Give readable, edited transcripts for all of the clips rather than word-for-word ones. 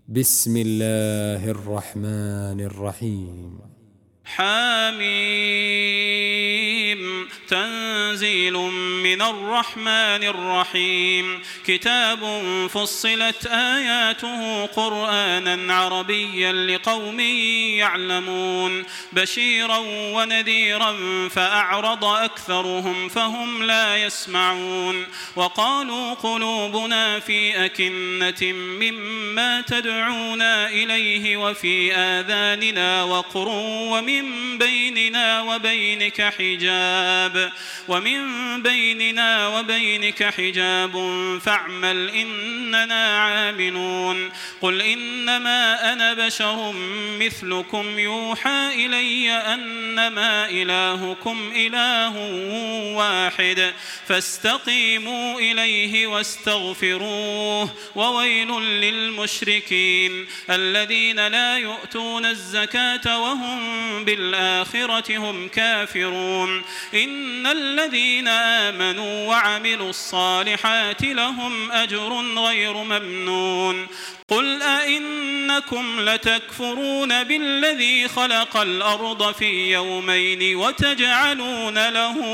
بسم الله الرحمن الرحيم. حميم. تنزيل من الرحمن الرحيم. كتاب فصلت آياته قرآنا عربيا لقوم يعلمون، بشيرا ونذيرا فأعرض أكثرهم فهم لا يسمعون. وقالوا قلوبنا في أكنة مما تدعونا إليه وفي آذاننا وقر ومن بيننا وبينك حجاب فاعمل إننا عاملون. قل إنما أنا بشر مثلكم يوحى إلي أنما إلهكم إله واحد فاستقيموا إليه واستغفروه. وويل للمشركين الذين لا يؤتون الزكاة وهم بالآخرة هم كافرون. إن الذين آمنوا وعملوا الصالحات لهم أجر غير ممنون. قل أئنكم لتكفرون بالذي خلق الأرض في يومين وتجعلون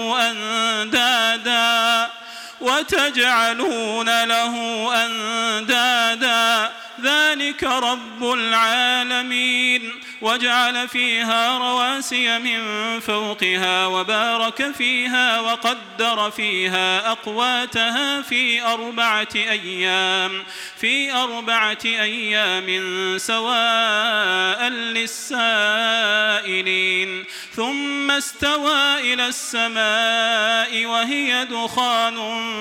له أندادا ذلك رب العالمين. وجعل فيها رواسي من فوقها وبارك فيها وقدر فيها أقواتها في أربعة أيام سواء للسائلين. ثم استوى إلى السماء وهي دخان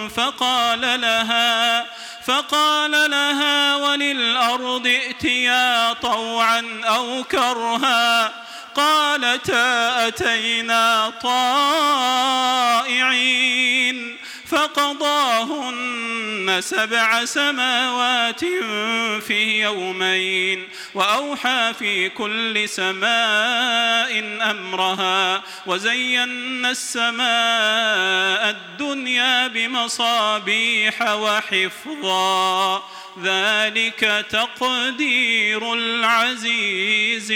فقال لها وللأرض ائتيا طوعا أو كرها قالتا أتينا طائعين. فقضاهن 7 سماوات في يومين وأوحى في كل سماء أمرها وزينا السماء الدنيا بمصابيح وحفظا ذلك تقدير العزيز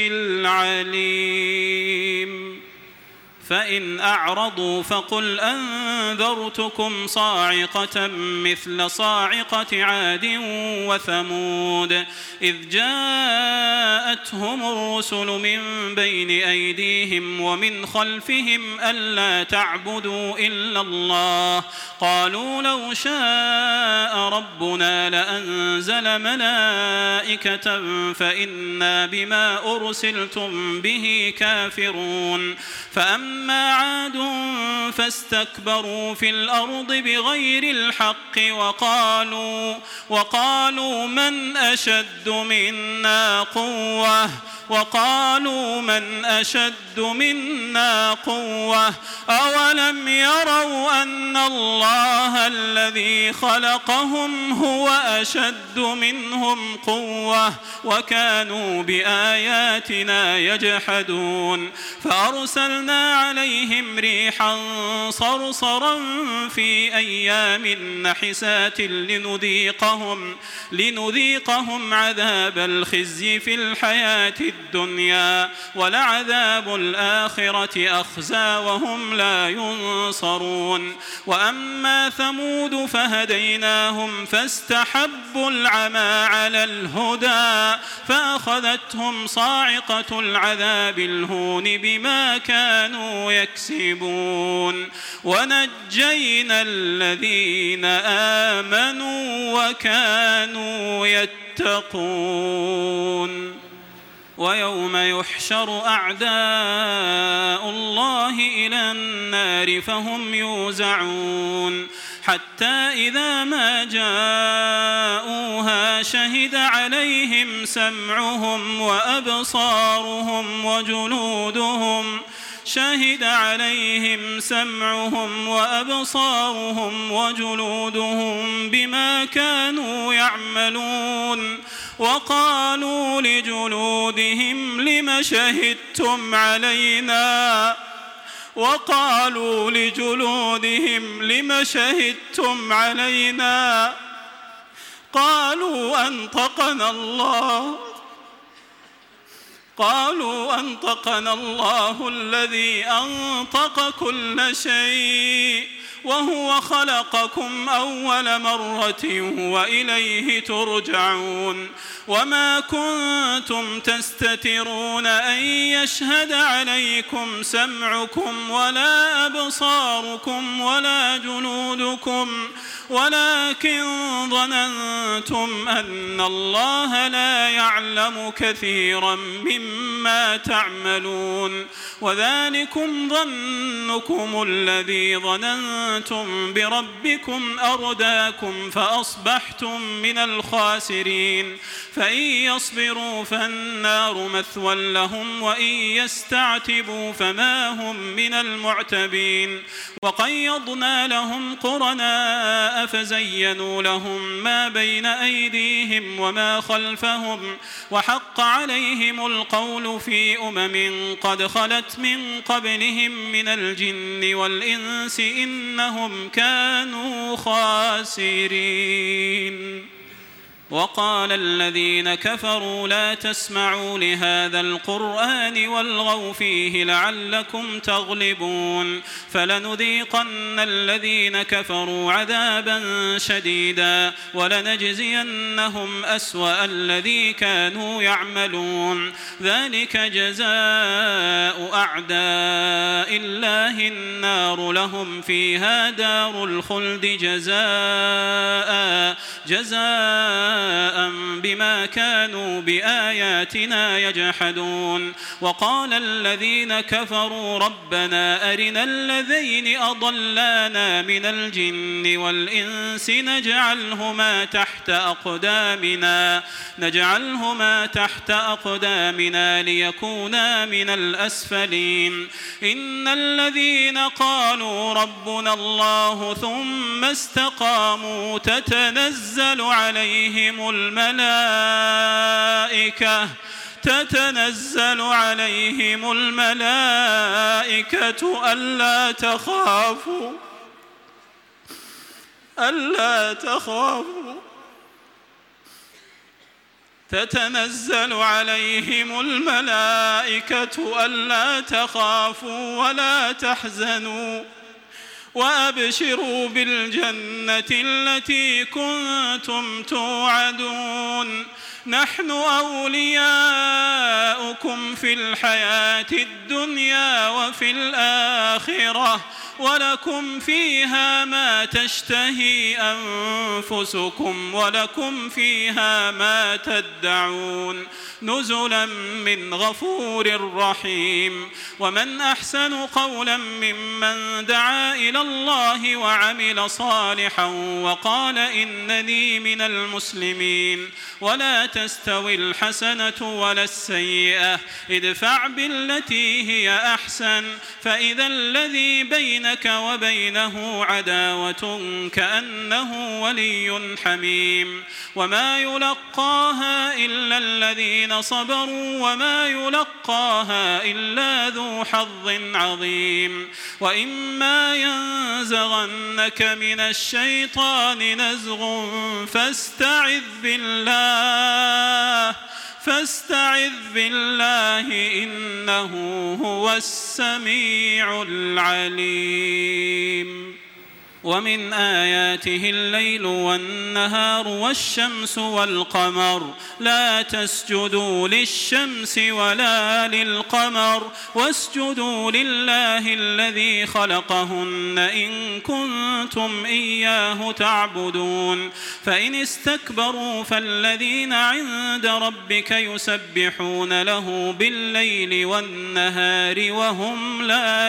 العليم. فإن أعرضوا فقل أنذرتكم صاعقة مثل صاعقة عاد وثمود إذ جاءتهم الرسل من بين أيديهم ومن خلفهم ألا تعبدوا إلا الله قالوا لو شاء ربنا لأنزل ملائكة فإنا بما أرسلتم به كافرون. فأما عاد فاستكبروا في الأرض بغير الحق وقالوا من أشد منا قوة أولم يروا أن الله الذي خلقهم هو أشد منهم قوة وكانوا بآياتنا يجحدون. فأرسلنا عليهم ريحا صرصرا في أيام نحسات لنذيقهم عذاب الخزي في الحياة الدنيا ولعذاب الآخرة أخزى وهم لا ينصرون. وأما ثمود فهديناهم فاستحبوا العمى على الهدى فأخذتهم صاعقة العذاب الهون بما كانوا يكسبون. ونجينا الذين آمنوا وكانوا يتقون. ويوم يحشر أعداء الله إلى النار فهم يوزعون حتى إذا ما جاءوها شهد عليهم سمعهم وأبصارهم وجلودهم بما كانوا يعملون. وقالوا لجلودهم لم شهدتم علينا قالوا أنطقنا الله الذي أنطق كل شيء وهو خلقكم أول مرة وإليه ترجعون وما كنتم تستترون أن يشهد عليكم سمعكم ولا أبصاركم ولا جلودكم ولكن ظننتم أن الله لا يعلم كثيرا مما تعملون وذلكم ظنكم الذي ظننتم بربكم أرداكم فأصبحتم من الخاسرين فإن يصبروا فالنار مثوى لهم وإن يستعتبوا فما هم من المعتبين وقيضنا لهم قرناء فزينوا لهم ما بين أيديهم وما خلفهم وحق عليهم القول في أمم قد خلت من قبلهم من الجن والإنس إنهم كانوا خاسرين وقال الذين كفروا لا تسمعوا لهذا القرآن والغوا فيه لعلكم تغلبون فلنذيقن الذين كفروا عذابا شديدا ولنجزينهم أسوأ الذي كانوا يعملون ذلك جزاء أعداء الله النار لهم فيها دار الخلد جزاء بما كانوا بآياتنا يجحدون وقال الذين كفروا ربنا أرنا الذين أضلانا من الجن والإنس نجعلهما تحت أقدامنا ليكونا من الأسفلين إن الذين قالوا ربنا الله ثم استقاموا تتنزل عليهم الملائكة ألا تخافوا ولا تحزنوا وأبشروا بالجنة التي كنتم توعدون نحن أولياؤكم في الحياة الدنيا وفي الآخرة ولكم فيها ما تشتهي أنفسكم ولكم فيها ما تدعون نزلا من غفور رحيم ومن أحسن قولا ممن دعا إلى الله وعمل صالحا وقال إنني من المسلمين ولا تستوي الحسنة ولا السيئة ادفع بالتي هي أحسن فإذا الذي بينك وبينه عداوة كأنه ولي حميم وما يلقاها إلا الذين صبروا وما يلقاها إلا ذو حظ عظيم وإما ينزغنك من الشيطان نزغ فاستعذ بالله إنه هو السميع العليم ومن آياته الليل والنهار والشمس والقمر لا تسجدوا للشمس ولا للقمر واسجدوا لله الذي خلقهن إن كنتم إياه تعبدون فإن استكبروا فالذين عند ربك يسبحون له بالليل والنهار وهم لا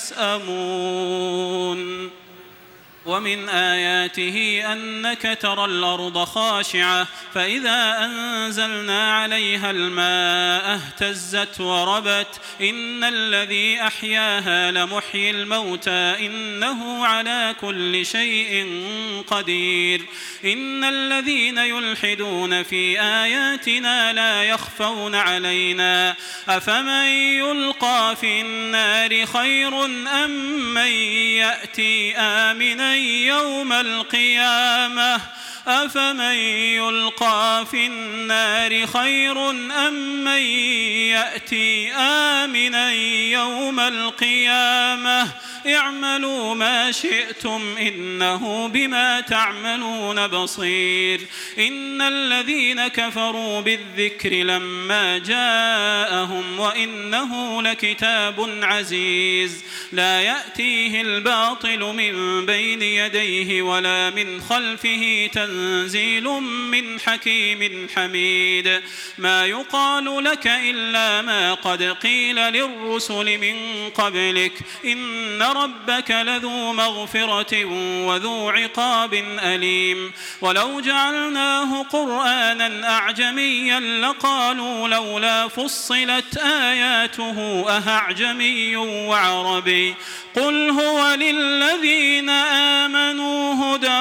يسأمون ومن آياته أنك ترى الأرض خاشعة فإذا أنزلنا عليها الماء اهتزت وربت إن الذي أحياها لمحيي الموتى إنه على كل شيء قدير إن الذين يلحدون في آياتنا لا يخفون علينا أفمن يلقى في النار خير أم من يأتي آمنا يوم القيامة أفمن يلقى في النار خير أم من يأتي آمنا يوم القيامة اعملوا ما شئتم إنه بما تعملون بصير إن الذين كفروا بالذكر لما جاءهم وإنه لكتاب عزيز لا يأتيه الباطل من بين يديه ولا من خلفه تنزيل من حكيم حميد ما يقال لك إلا ما قد قيل للرسل من قبلك إن ربك لذو مغفرة وذو عقاب أليم ولو جعلناه قرآنا أعجميا لقالوا لولا فصلت آياته أأعجمي وعربي قل هو للذين آمنوا هدى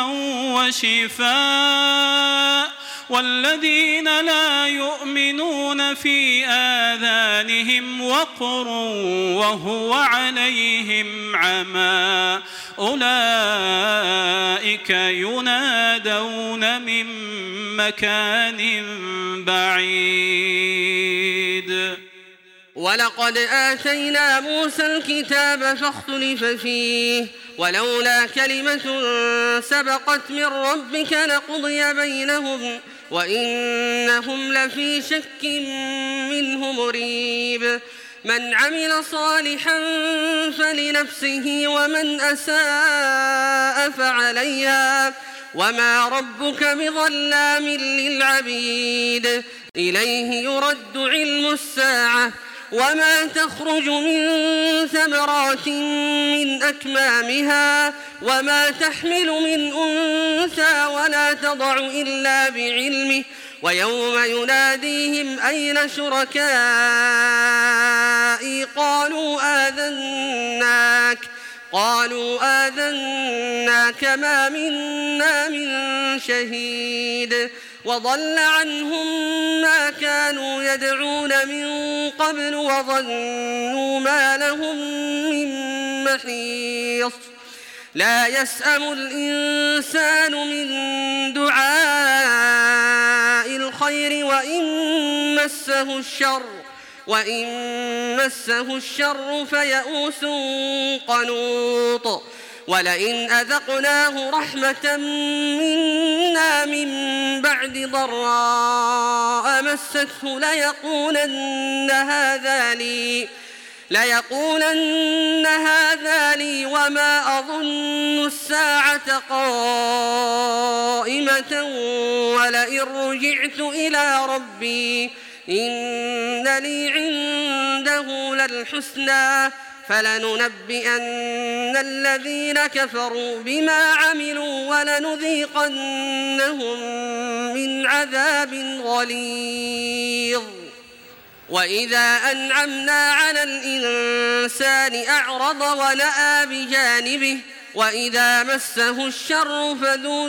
وشفاء والذين لا يؤمنون في آذانهم وقر وهو عليهم عمى أولئك ينادون من مكان بعيد ولقد آتينا موسى الكتاب فاختلف فيه ولولا كلمة سبقت من ربك لقضي بينهم وإنهم لفي شك منه مريب من عمل صالحا فلنفسه ومن أساء فعليها وما ربك بظلام للعبيد إليه يرد علم الساعة وما تخرج من ثمرات من أكمامها وما تحمل من أنثى ولا تضع إلا بعلمه ويوم يناديهم أين شركائي قالوا آذناك ما منا من شهيد وضل عنهم ما كانوا يدعون من قبل وظنوا ما لهم من محيص لا يسأم الإنسان من دعاء الخير وإن مسه الشر فيئوس قنوط ولئن أذقناه رحمة منا من بعد ضراء مسته ليقولن هذا لي وما أظن الساعة قائمة ولئن رجعت إلى ربي إن لي عنده للحسنى فلننبئن الذين كفروا بما عملوا ولنذيقنهم من عذاب غليظ وإذا أنعمنا على الإنسان أعرض ونأى بجانبه وإذا مسه الشر فذو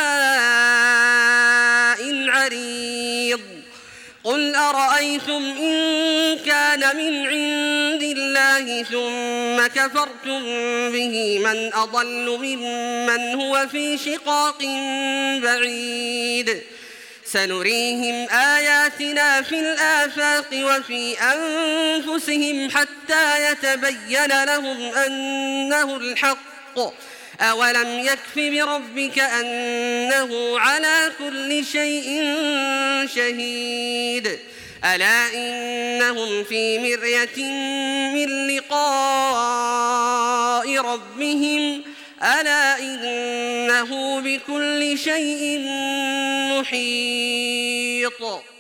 دعاء عريض قل أرأيتم إن كان من عند الله ثم كفرتم به من أضل ممن هو في شقاق بعيد سنريهم آياتنا في الآفاق وفي أنفسهم حتى يتبين لهم أنه الحق أولم يكف بربك أنه على كل شيء شهيد ألا إنهم في مرية من لقاء ربهم ألا إنه بكل شيء محيط